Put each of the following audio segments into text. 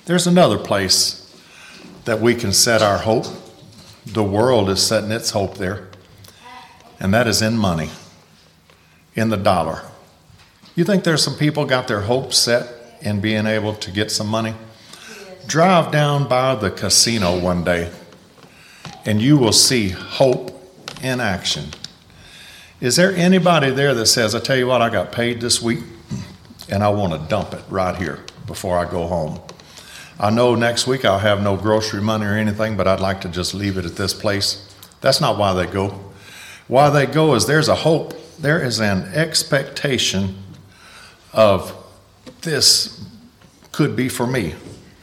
There's another place that we can set our hope. The world is setting its hope there, and that is in money, in the dollar. You think there's some people got their hopes set in being able to get some money? Drive down by the casino one day, and you will see hope in action. Is there anybody there that says, I tell you what, I got paid this week, and I want to dump it right here before I go home? I know next week I'll have no grocery money or anything, but I'd like to just leave it at this place. That's not why they go. Why they go is there's a hope. There is an expectation of this could be for me.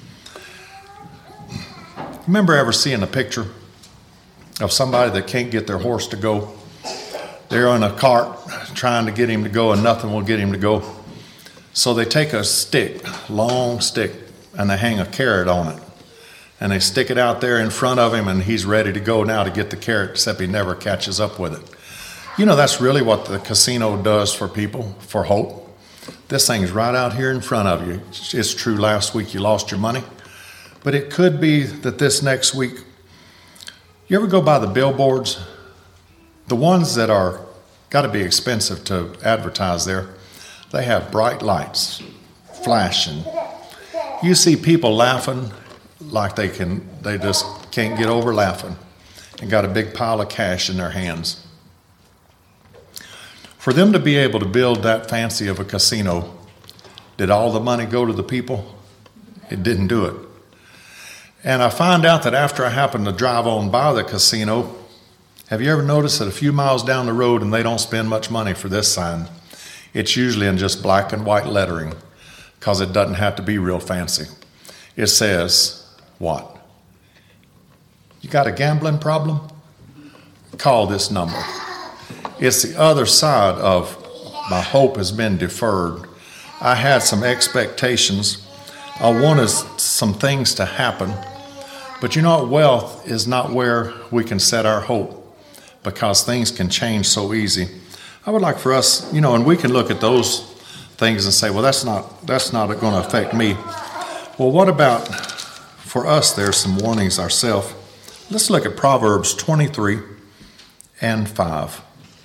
Remember ever seeing a picture of somebody that can't get their horse to go? They're in a cart trying to get him to go and nothing will get him to go. So they take a stick, long stick, and they hang a carrot on it. And they stick it out there in front of him, and he's ready to go now to get the carrot, except he never catches up with it. You know, that's really what the casino does for people, for hope. This thing's right out here in front of you. It's true last week you lost your money, but it could be that this next week. You ever go by the billboards? The ones that are got to be expensive to advertise there, they have bright lights flashing. You see people laughing like they just can't get over laughing and got a big pile of cash in their hands. For them to be able to build that fancy of a casino, did all the money go to the people? It didn't do it. And I find out that after I happened to drive on by the casino, have you ever noticed that a few miles down the road, and they don't spend much money for this sign, it's usually in just black and white lettering, because it doesn't have to be real fancy. It says, what? You got a gambling problem? Call this number. It's the other side of my hope has been deferred. I had some expectations. I wanted some things to happen. But you know what? Wealth is not where we can set our hope, because things can change so easy. I would like for us, and we can look at those things and say, well, that's not going to affect me. Well, what about for us? There's some warnings ourselves. Let's look at Proverbs 23 and 5.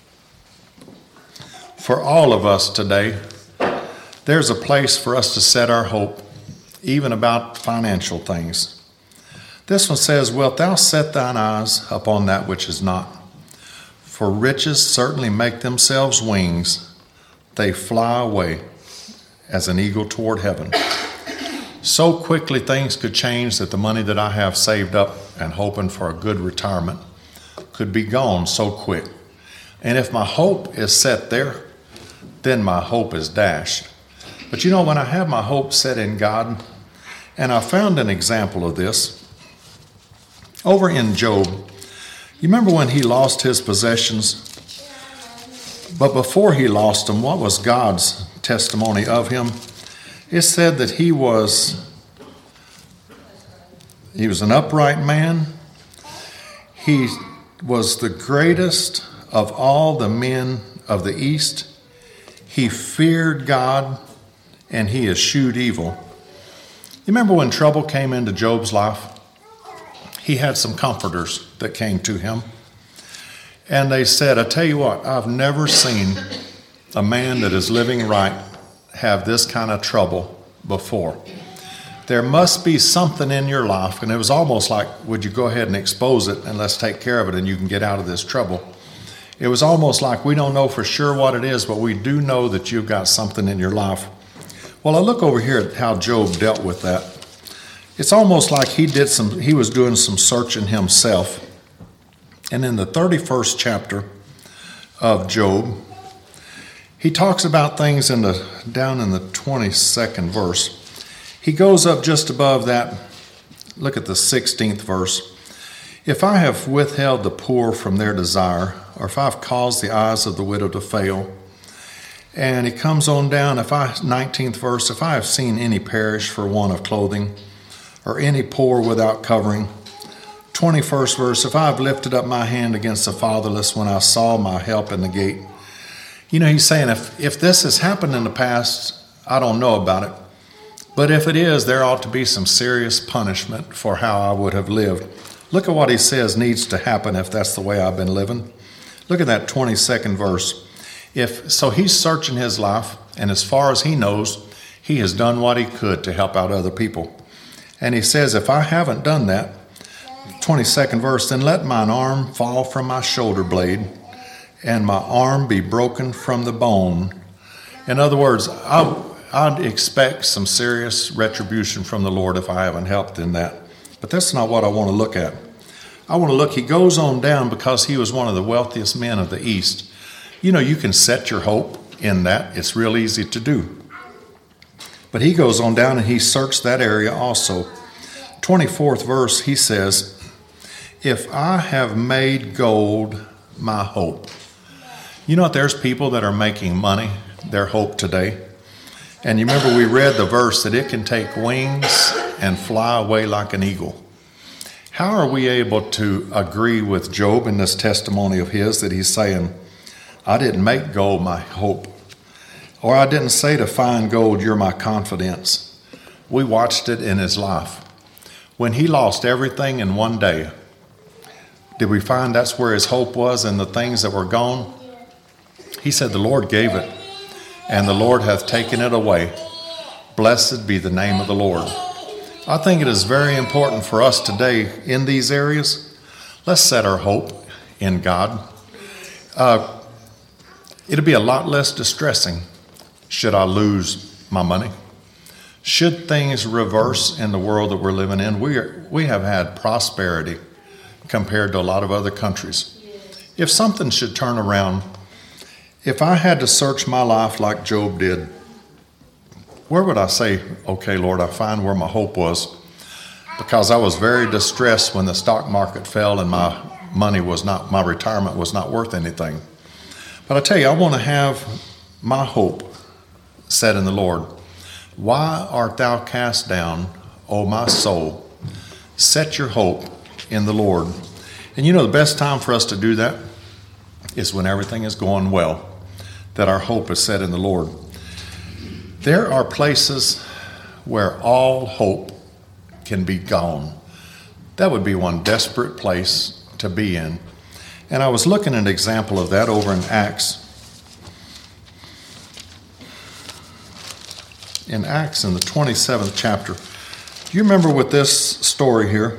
For all of us today, there's a place for us to set our hope, even about financial things. This one says, wilt thou set thine eyes upon that which is not? For riches certainly make themselves wings. They fly away as an eagle toward heaven. So quickly things could change that the money that I have saved up and hoping for a good retirement could be gone so quick. And if my hope is set there, then my hope is dashed. But when I have my hope set in God, and I found an example of this over in Job. You remember when he lost his possessions? But before he lost them, what was God's testimony of him? It said that he was an upright man. He was the greatest of all the men of the East. He feared God, and he eschewed evil. You remember when trouble came into Job's life? He had some comforters that came to him. And they said, I tell you what, I've never seen a man that is living right have this kind of trouble before. There must be something in your life. And it was almost like, would you go ahead and expose it and let's take care of it and you can get out of this trouble. It was almost like we don't know for sure what it is, but we do know that you've got something in your life. Well, I look over here at how Job dealt with that. It's almost like he was doing some searching himself. And in the 31st chapter of Job, he talks about things down in the 22nd verse. He goes up just above that. Look at the 16th verse. If I have withheld the poor from their desire, or if I've caused the eyes of the widow to fail. And he comes on down, 19th verse, if I have seen any perish for want of clothing, or any poor without covering. 21st verse, if I have lifted up my hand against the fatherless when I saw my help in the gate. He's saying if this has happened in the past, I don't know about it. But if it is, there ought to be some serious punishment for how I would have lived. Look at what he says needs to happen if that's the way I've been living. Look at that 22nd verse. So he's searching his life, and as far as he knows, he has done what he could to help out other people. And he says, if I haven't done that, 22nd verse, then let mine arm fall from my shoulder blade, and my arm be broken from the bone. In other words, I'd expect some serious retribution from the Lord if I haven't helped in that. But that's not what I want to look at. I want to look, he goes on down because he was one of the wealthiest men of the East. You know, you can set your hope in that. It's real easy to do. But he goes on down and he searched that area also. 24th verse, he says, if I have made gold my hope. You know what? There's people that are making money their hope today. And you remember we read the verse that it can take wings and fly away like an eagle. How are we able to agree with Job in this testimony of his that he's saying, I didn't make gold my hope, or I didn't say to find gold, you're my confidence. We watched it in his life. When he lost everything in one day, did we find that's where his hope was in the things that were gone? He said, the Lord gave it, and the Lord hath taken it away. Blessed be the name of the Lord. I think it is very important for us today in these areas. Let's set our hope in God. It'll be a lot less distressing should I lose my money. Should things reverse in the world that we're living in, we have had prosperity compared to a lot of other countries. If something should turn around, if I had to search my life like Job did, where would I say, okay, Lord, I find where my hope was? Because I was very distressed when the stock market fell and my retirement was not worth anything. But I tell you, I want to have my hope set in the Lord. Why art thou cast down, O my soul? Set your hope in the Lord. And you know the best time for us to do that is when everything is going well, that our hope is set in the Lord. There are places where all hope can be gone. That would be one desperate place to be in. And I was looking at an example of that over in Acts. In Acts, in the 27th chapter. Do you remember with this story here?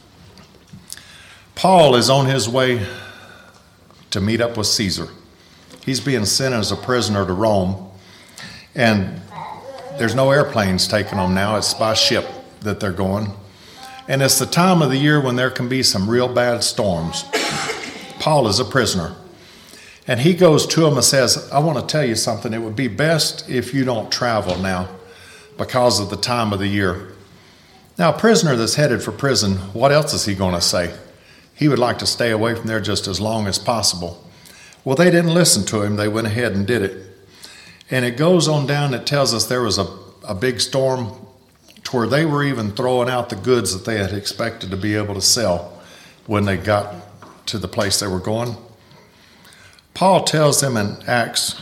Paul is on his way to meet up with Caesar. He's being sent as a prisoner to Rome. And there's no airplanes taking them now. It's by ship that they're going. And it's the time of the year when there can be some real bad storms. Paul is a prisoner. And he goes to him and says, I want to tell you something. It would be best if you don't travel now because of the time of the year. Now, a prisoner that's headed for prison, what else is he going to say? He would like to stay away from there just as long as possible. Well, they didn't listen to him. They went ahead and did it. And it goes on down. It tells us there was a big storm to where they were even throwing out the goods that they had expected to be able to sell when they got to the place they were going. Paul tells them in Acts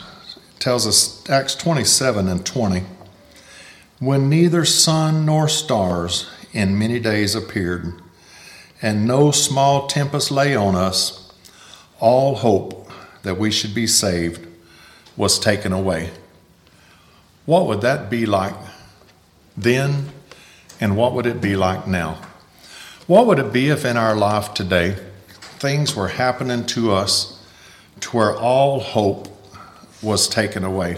27 and 20, when neither sun nor stars in many days appeared, and no small tempest lay on us, all hope that we should be saved was taken away. What would that be like then, and what would it be like now? What would it be if in our life today things were happening to us to where all hope was taken away?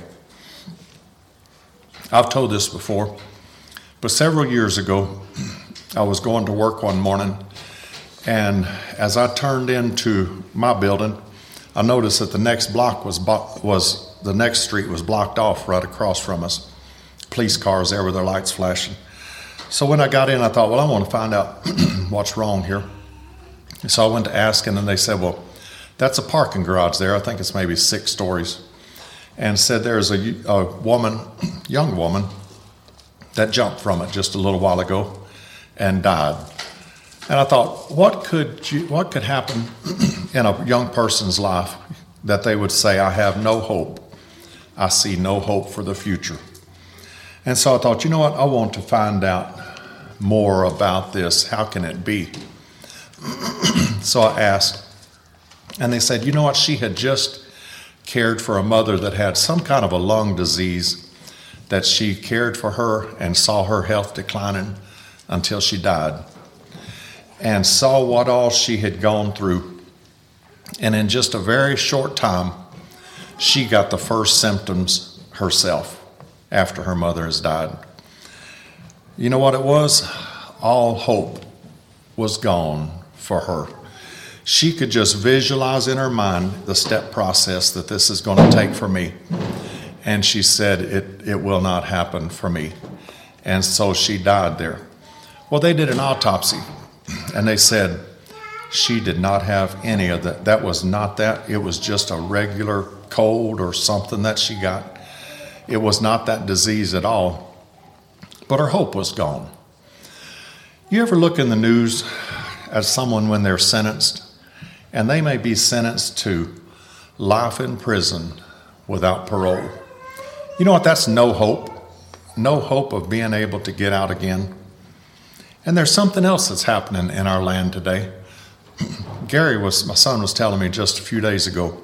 I've told this before, but several years ago, I was going to work one morning, and as I turned into my building, I noticed that the next block the next street was blocked off right across from us. Police cars there with their lights flashing. So when I got in, I thought, well, I want to find out what's wrong here. So I went to ask, and then they said, well, that's a parking garage there. I think it's maybe 6 stories. And said there's a young woman, that jumped from it just a little while ago and died. And I thought, what could happen in a young person's life that they would say, I have no hope. I see no hope for the future. And so I thought, you know what? I want to find out more about this. How can it be? So I asked, and they said, you know what? She had just cared for a mother that had some kind of a lung disease, that she cared for her and saw her health declining until she died, and saw what all she had gone through. And in just a very short time, she got the first symptoms herself after her mother has died. You know what it was? All hope was gone for her. She could just visualize in her mind the step process that this is going to take for me. And she said, it will not happen for me. And so she died there. Well, they did an autopsy, and they said she did not have any of that. That was not that. It was just a regular cold or something that she got. It was not that disease at all. But her hope was gone. You ever look in the news at someone when they're sentenced, and they may be sentenced to life in prison without parole? You know what? That's no hope. No hope of being able to get out again. And there's something else that's happening in our land today. My son was telling me just a few days ago,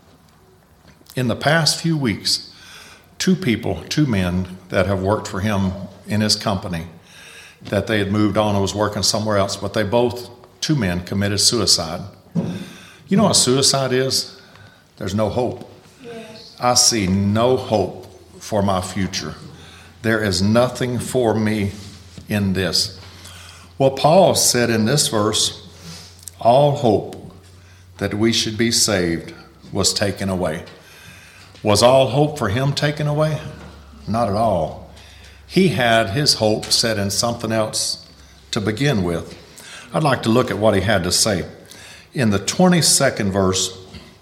in the past few weeks, two men that have worked for him in his company, that they had moved on and was working somewhere else, but two men committed suicide. You know what suicide is? There's no hope. Yes. I see no hope for my future. There is nothing for me in this. Well, Paul said in this verse, all hope that we should be saved was taken away. Was all hope for him taken away? Not at all. He had his hope set in something else to begin with. I'd like to look at what he had to say. In the 22nd verse,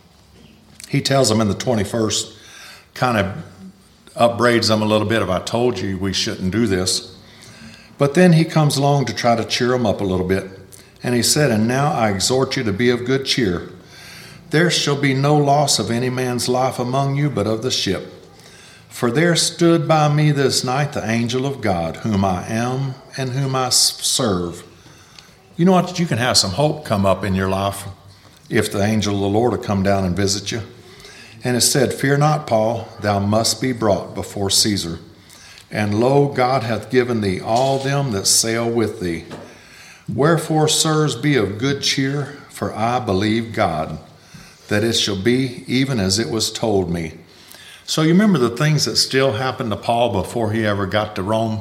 he tells them in the 21st, kind of upbraids them a little bit of, I told you we shouldn't do this. But then he comes along to try to cheer them up a little bit. And he said, and now I exhort you to be of good cheer. There shall be no loss of any man's life among you, but of the ship. For there stood by me this night the angel of God, whom I am and whom I serve. You know what? You can have some hope come up in your life if the angel of the Lord will come down and visit you. And it said, fear not, Paul, thou must be brought before Caesar. And lo, God hath given thee all them that sail with thee. Wherefore, sirs, be of good cheer, for I believe God, that it shall be even as it was told me. So you remember the things that still happened to Paul before he ever got to Rome?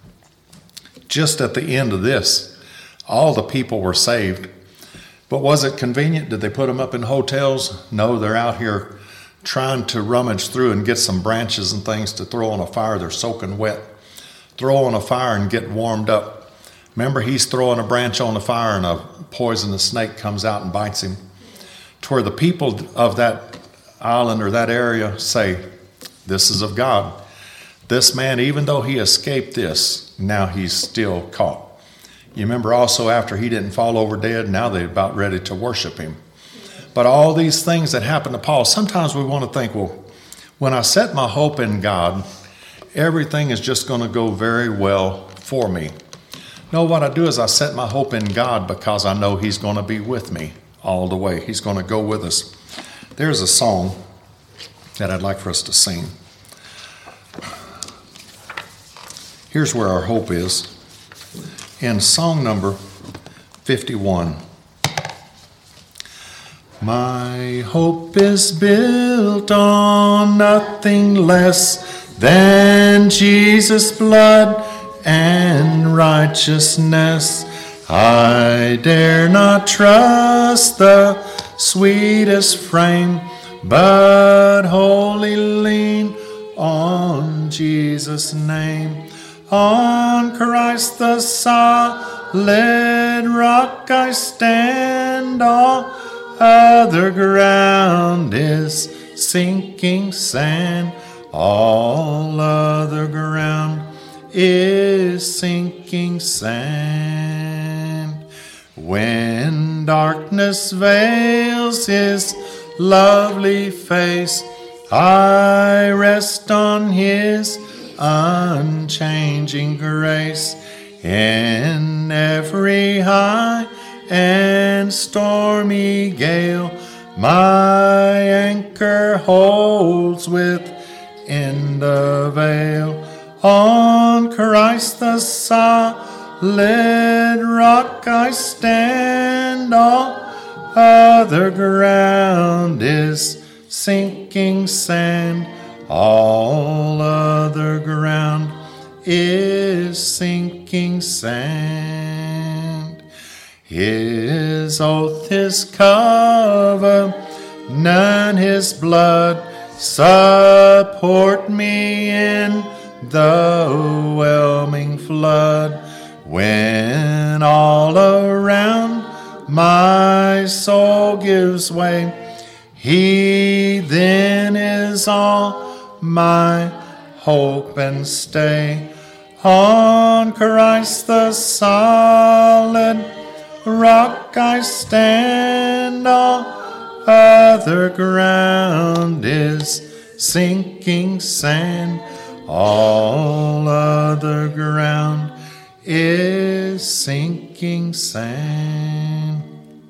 Just at the end of this, all the people were saved. But was it convenient? Did they put them up in hotels? No, they're out here trying to rummage through and get some branches and things to throw on a fire. They're soaking wet. Throw on a fire and get warmed up. Remember, he's throwing a branch on the fire and a poisonous snake comes out and bites him. To where the people of that island or that area say, this is of God. This man, even though he escaped this, now he's still caught. You remember also after he didn't fall over dead, now they're about ready to worship him. But all these things that happened to Paul, sometimes we want to think, well, when I set my hope in God, everything is just going to go very well for me. No, what I do is I set my hope in God because I know he's going to be with me all the way. He's going to go with us. There's a song that I'd like for us to sing. Here's where our hope is. In song number 51. My hope is built on nothing less than Jesus' blood and righteousness. I dare not trust the sweetest frame, but wholly lean on Jesus' name. On Christ the solid rock I stand, all other ground is sinking sand. All other ground is sinking sand. When darkness veils his lovely face, I rest on his unchanging grace. In every high and stormy gale, my anchor holds within the veil. On Christ the solid rock I stand, all other ground is sinking sand. All other ground is sinking sand. His oath, his covenant, his blood support me in the whelming flood. When all around my soul gives way, he then is all my hope and stay. On Christ the solid rock I stand, all other ground is sinking sand. All other ground is sinking sand.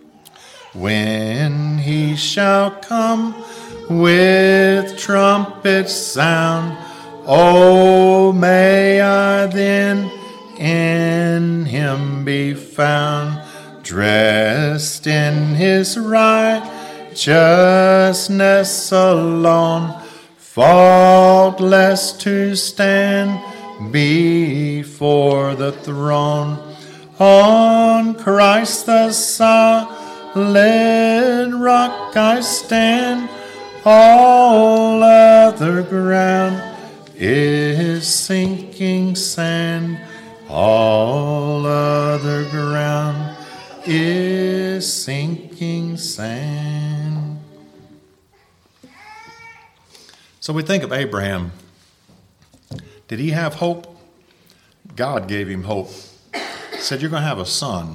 When he shall come with trumpet sound, oh, may I then in him be found, dressed in his righteousness alone, faultless to stand before the throne. On Christ the solid rock I stand, all other ground is sinking sand. All other ground is sinking sand. So we think of Abraham. Did he have hope? God gave him hope. He said, you're going to have a son.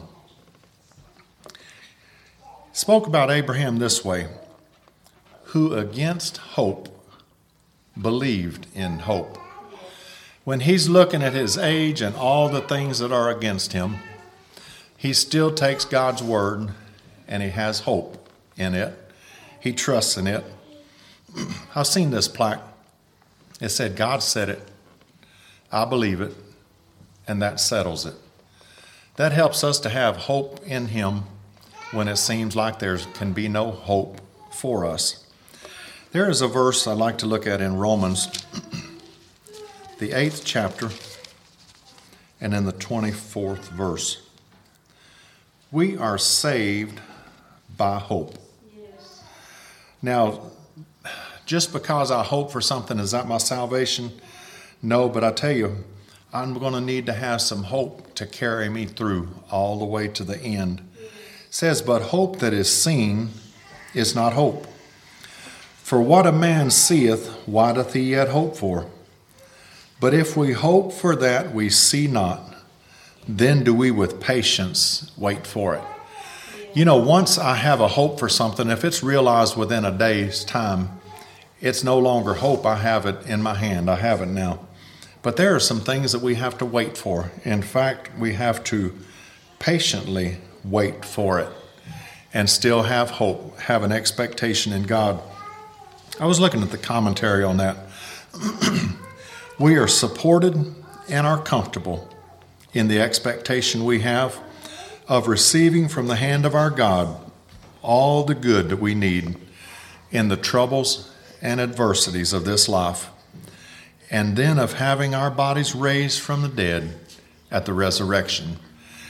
Spoke about Abraham this way: who against hope believed in hope. When he's looking at his age and all the things that are against him, he still takes God's word and he has hope in it. He trusts in it. I've seen this plaque. It said, God said it, I believe it, and that settles it. That helps us to have hope in him when it seems like there can be no hope for us. There is a verse I'd like to look at in Romans, the 8th chapter, and in the 24th verse. We are saved by hope. Yes. Now, just because I hope for something, is that my salvation? No, but I tell you, I'm going to need to have some hope to carry me through all the way to the end. It says, but hope that is seen is not hope. For what a man seeth, why doth he yet hope for? But if we hope for that we see not, then do we with patience wait for it. You know, once I have a hope for something, if it's realized within a day's time, it's no longer hope. I have it in my hand. I have it now. But there are some things that we have to wait for. In fact, we have to patiently wait for it and still have hope, have an expectation in God. I was looking at the commentary on that. We are supported and are comfortable in the expectation we have of receiving from the hand of our God all the good that we need in the troubles and adversities of this life, and then of having our bodies raised from the dead at the resurrection.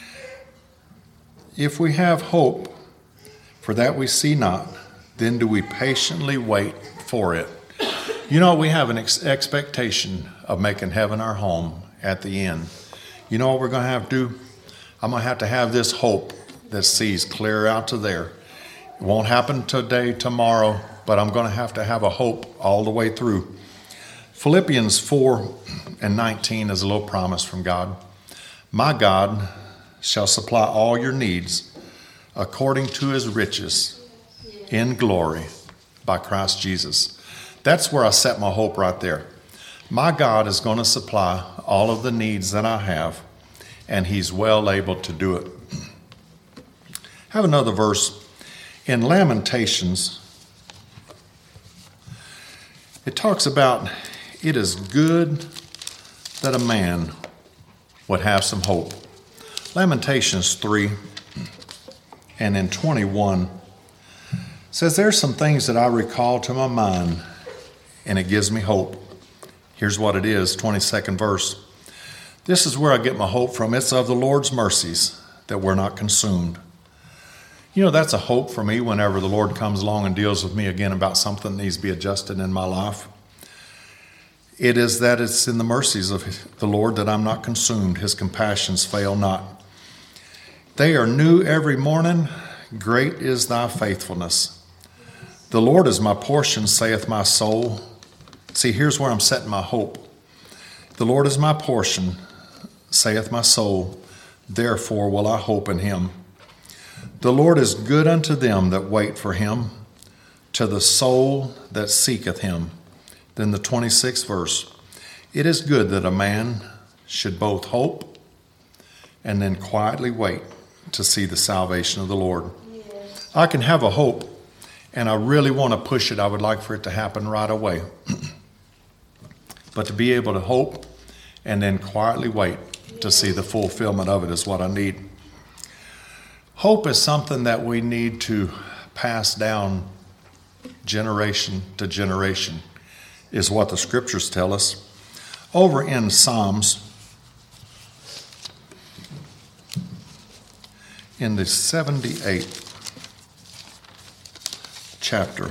If we have hope for that we see not, then do we patiently wait for it. You know, we have an expectation of making heaven our home at the end. You know what we're going to have to do? I'm going to have this hope that sees clear out to there. It won't happen today, tomorrow, but I'm going to have a hope all the way through. Philippians 4:19 is a little promise from God. My God shall supply all your needs according to his riches in glory by Christ Jesus. That's where I set my hope right there. My God is going to supply all of the needs that I have, and he's well able to do it. I have another verse in Lamentations. It talks about it is good that a man would have some hope. Lamentations 3 and in 21 says, there's some things that I recall to my mind and it gives me hope. Here's what it is, 22nd verse. This is where I get my hope from. It's of the Lord's mercies that we're not consumed. You know, that's a hope for me whenever the Lord comes along and deals with me again about something that needs to be adjusted in my life. It is that it's in the mercies of the Lord that I'm not consumed. His compassions fail not. They are new every morning. Great is thy faithfulness. The Lord is my portion, saith my soul. See, here's where I'm setting my hope. The Lord is my portion, saith my soul. Therefore will I hope in him. The Lord is good unto them that wait for him, to the soul that seeketh him. Then the 26th verse. It is good that a man should both hope and then quietly wait to see the salvation of the Lord. Yes. I can have a hope, and I really want to push it. I would like for it to happen right away. But to be able to hope and then quietly wait to see the fulfillment of it is what I need. Hope is something that we need to pass down generation to generation, is what the scriptures tell us. Over in Psalms, in the 78th chapter,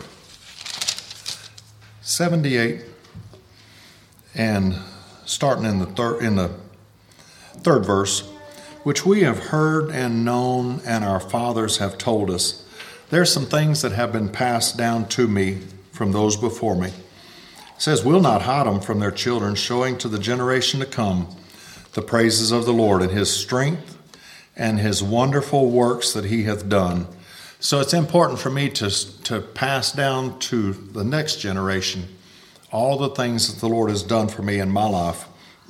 78 and starting in the third verse, which we have heard and known and our fathers have told us. There's some things that have been passed down to me from those before me. It says, we'll not hide them from their children, showing to the generation to come the praises of the Lord and his strength and his wonderful works that he hath done. So it's important for me to pass down to the next generation all the things that the Lord has done for me in my life.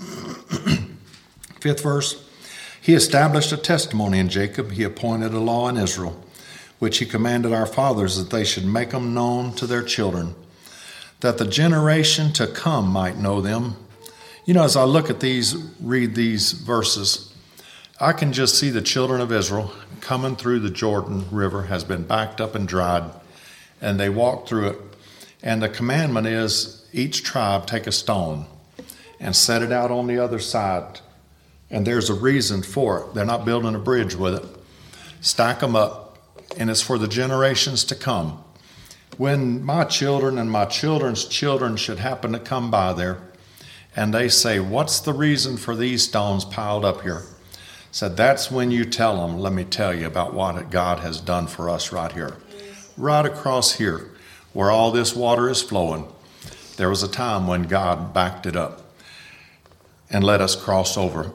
5th verse. He established a testimony in Jacob. He appointed a law in Israel, which he commanded our fathers that they should make them known to their children, that the generation to come might know them. You know, as I look at these, read these verses, I can just see the children of Israel coming through the Jordan River, has been backed up and dried, and they walk through it. And the commandment is each tribe take a stone and set it out on the other side. And there's a reason for it. They're not building a bridge with it. Stack them up, and it's for the generations to come. When my children and my children's children should happen to come by there, and they say, what's the reason for these stones piled up here? Said, that's when you tell them, let me tell you about what God has done for us right here. Right across here, where all this water is flowing, there was a time when God backed it up and let us cross over.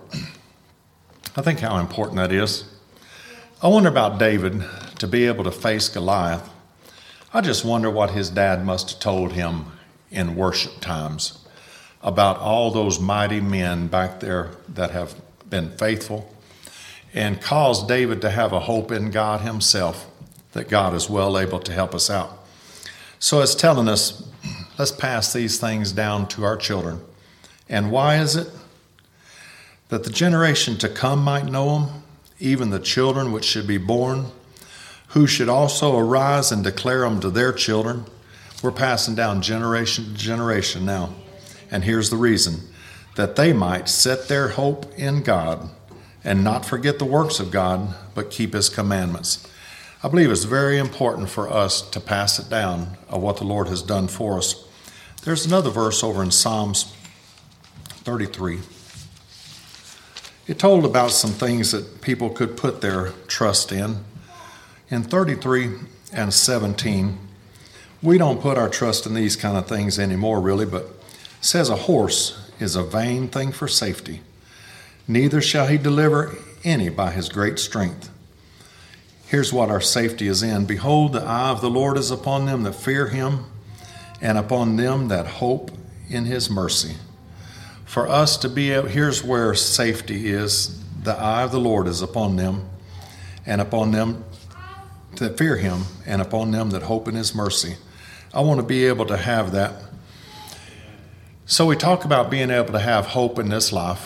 I think how important that is. I wonder about David to be able to face Goliath. I just wonder what his dad must have told him in worship times about all those mighty men back there that have been faithful and caused David to have a hope in God himself, that God is well able to help us out. So it's telling us, let's pass these things down to our children. And why is it? That the generation to come might know them, even the children which should be born, who should also arise and declare them to their children. We're passing down generation to generation now. And here's the reason, that they might set their hope in God and not forget the works of God, but keep his commandments. I believe it's very important for us to pass it down of what the Lord has done for us. There's another verse over in Psalms 33. It told about some things that people could put their trust in. In 33 and 17, we don't put our trust in these kind of things anymore, really, but it says a horse is a vain thing for safety. Neither shall he deliver any by his great strength. Here's what our safety is in. Behold, the eye of the Lord is upon them that fear him, and upon them that hope in his mercy, for us to be able, here's where safety is. The eye of the Lord is upon them, and upon them that fear him, and upon them that hope in his mercy. I want to be able to have that. So we talk about being able to have hope in this life.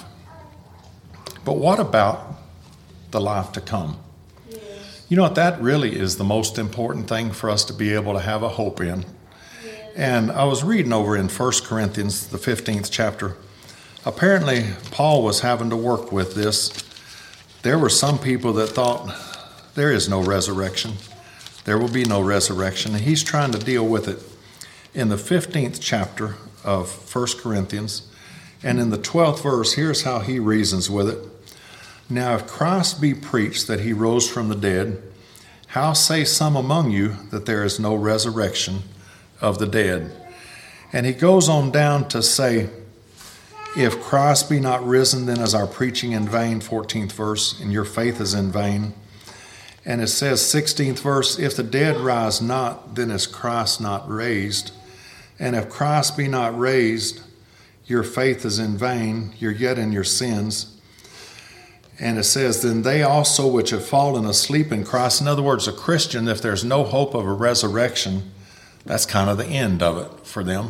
But what about the life to come? Yes. You know what? That really is the most important thing for us to be able to have a hope in. Yes. And I was reading over in 1 Corinthians, the 15th chapter. Apparently, Paul was having to work with this. There were some people that thought there is no resurrection. There will be no resurrection. And he's trying to deal with it in the 15th chapter of 1 Corinthians. And in the 12th verse, here's how he reasons with it. Now, if Christ be preached that he rose from the dead, how say some among you that there is no resurrection of the dead? And he goes on down to say, if Christ be not risen, then is our preaching in vain, 14th verse, and your faith is in vain. And it says, 16th verse, if the dead rise not, then is Christ not raised. And if Christ be not raised, your faith is in vain, you're yet in your sins. And it says, then they also which have fallen asleep in Christ. In other words, a Christian, if there's no hope of a resurrection, that's kind of the end of it for them.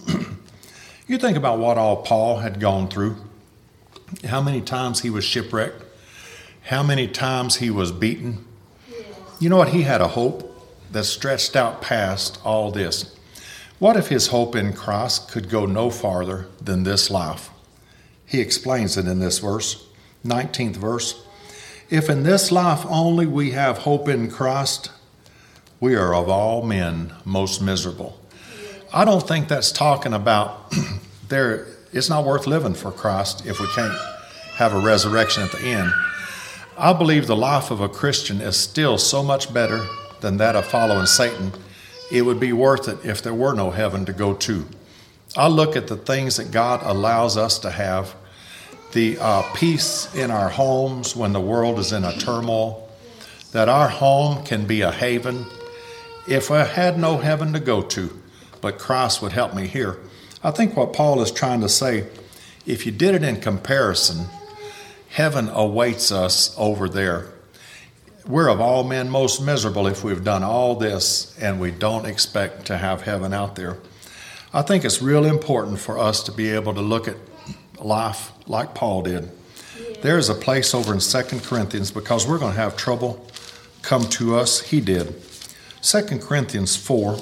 You think about what all Paul had gone through, how many times he was shipwrecked, how many times he was beaten. You know what? He had a hope that stretched out past all this. What if his hope in Christ could go no farther than this life? He explains it in this verse, 19th verse. If in this life only we have hope in Christ, we are of all men most miserable. I don't think that's talking about it's not worth living for Christ if we can't have a resurrection at the end. I believe the life of a Christian is still so much better than that of following Satan. It would be worth it if there were no heaven to go to. I look at the things that God allows us to have, the peace in our homes when the world is in a turmoil, that our home can be a haven. If I had no heaven to go to, but Christ would help me here. I think what Paul is trying to say, if you did it in comparison, heaven awaits us over there. We're of all men most miserable if we've done all this and we don't expect to have heaven out there. I think it's real important for us to be able to look at life like Paul did. There's a place over in 2 Corinthians, because we're going to have trouble come to us. He did. 2 Corinthians 4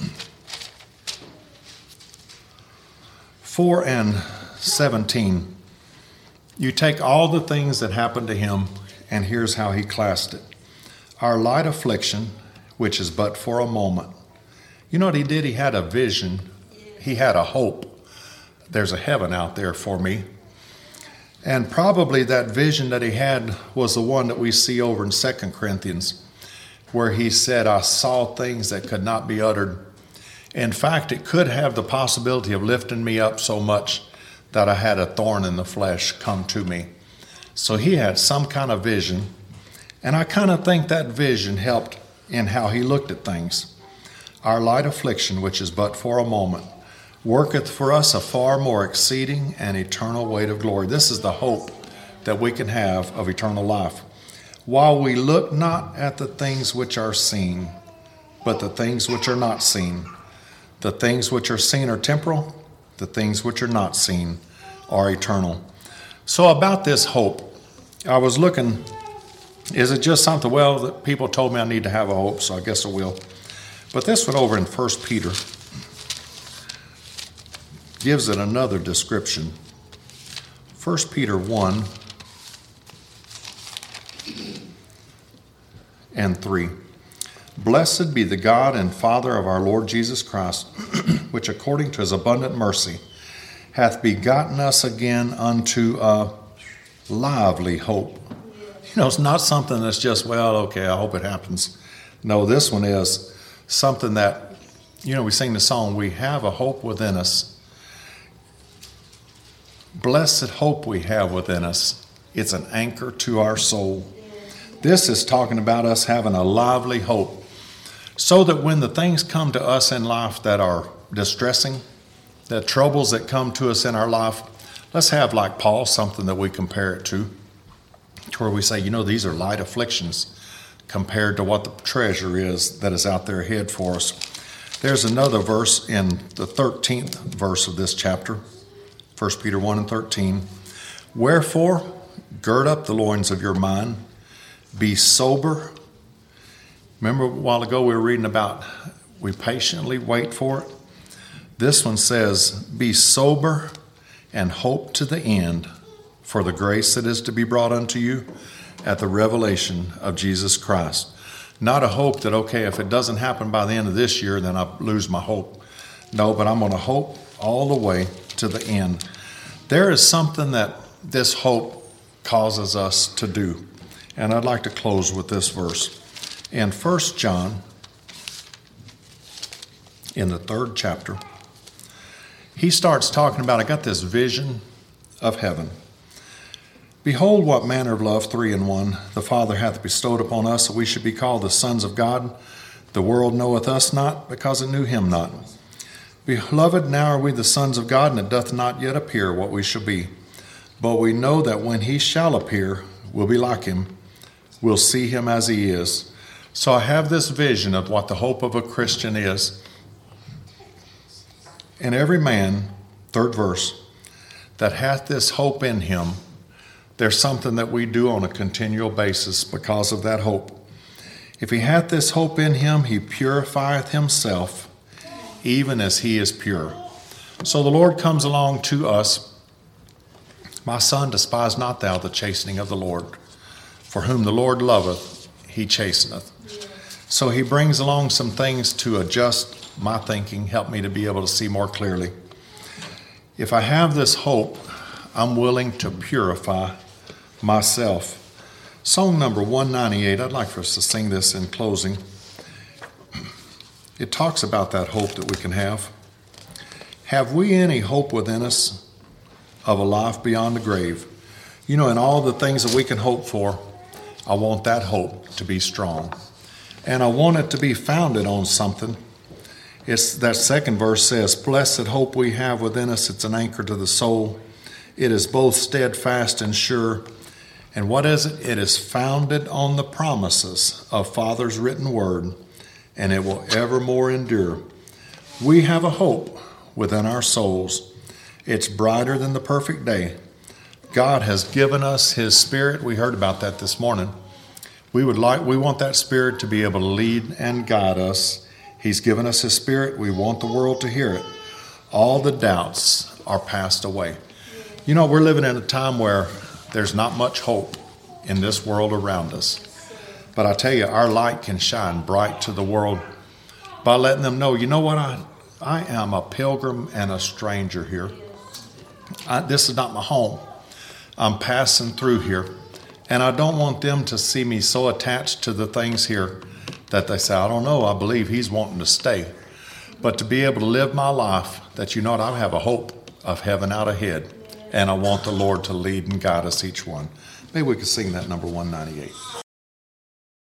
and 17. You take all the things that happened to him, and here's how he classed it. Our light affliction, which is but for a moment. You know what he did? He had a vision. He had a hope. There's a heaven out there for me. And probably that vision that he had was the one that we see over in 2 Corinthians, where he said, I saw things that could not be uttered. In fact, it could have the possibility of lifting me up so much that I had a thorn in the flesh come to me. So he had some kind of vision, and I kind of think that vision helped in how he looked at things. Our light affliction, which is but for a moment, worketh for us a far more exceeding and eternal weight of glory. This is the hope that we can have of eternal life. While we look not at the things which are seen, but the things which are not seen. The things which are seen are temporal, the things which are not seen are eternal. So about this hope, I was looking, is it just something, well, that people told me I need to have a hope, so I guess I will. But this one over in 1 Peter gives it another description. 1 Peter 1 and 3. Blessed be the God and Father of our Lord Jesus Christ, which according to his abundant mercy hath begotten us again unto a lively hope. You know, it's not something that's just, well, okay, I hope it happens. No, this one is something that, you know, we sing the song, we have a hope within us. Blessed hope we have within us. It's an anchor to our soul. This is talking about us having a lively hope, so that when the things come to us in life that are distressing, the troubles that come to us in our life, Let's have, like Paul, something that we compare it to where we say, these are light afflictions compared to what the treasure is that is out there ahead for us. There's another verse in the 13th verse of this chapter, 1 Peter 1 and 13. Wherefore, gird up the loins of your mind, be sober. Remember a while ago we were reading about we patiently wait for it? This one says, be sober and hope to the end for the grace that is to be brought unto you at the revelation of Jesus Christ. Not a hope that, okay, if it doesn't happen by the end of this year, then I lose my hope. No, but I'm going to hope all the way to the end. There is something that this hope causes us to do. And I'd like to close with this verse. In 1 John, in the 3rd chapter, he starts talking about, I got this vision of heaven. Behold, what manner of love, 3 in 1, the Father hath bestowed upon us, that we should be called the sons of God. The world knoweth us not, because it knew him not. Beloved, now are we the sons of God, and it doth not yet appear what we shall be. But we know that when he shall appear, we'll be like him. We'll see him as he is. So I have this vision of what the hope of a Christian is. And every man, 3rd verse, that hath this hope in him, there's something that we do on a continual basis because of that hope. If he hath this hope in him, he purifieth himself, even as he is pure. So the Lord comes along to us. My son, despise not thou the chastening of the Lord. For whom the Lord loveth, he chasteneth. So he brings along some things to adjust my thinking, help me to be able to see more clearly. If I have this hope, I'm willing to purify myself. Song number 198, I'd like for us to sing this in closing. It talks about that hope that we can have. Have we any hope within us of a life beyond the grave? In all the things that we can hope for, I want that hope to be strong. And I want it to be founded on something. It's that 2nd verse says, blessed hope we have within us, it's an anchor to the soul. It is both steadfast and sure. And what is it? It is founded on the promises of Father's written word, and it will evermore endure. We have a hope within our souls. It's brighter than the perfect day. God has given us his Spirit. We heard about that this morning. We want that Spirit to be able to lead and guide us. He's given us his Spirit. We want the world to hear it. All the doubts are passed away. We're living in a time where there's not much hope in this world around us. But I tell you, our light can shine bright to the world by letting them know, I am a pilgrim and a stranger here. This is not my home. I'm passing through here. And I don't want them to see me so attached to the things here that they say, I don't know, I believe he's wanting to stay. But to be able to live my life, that I have a hope of heaven out ahead. And I want the Lord to lead and guide us each one. Maybe we could sing that number 198.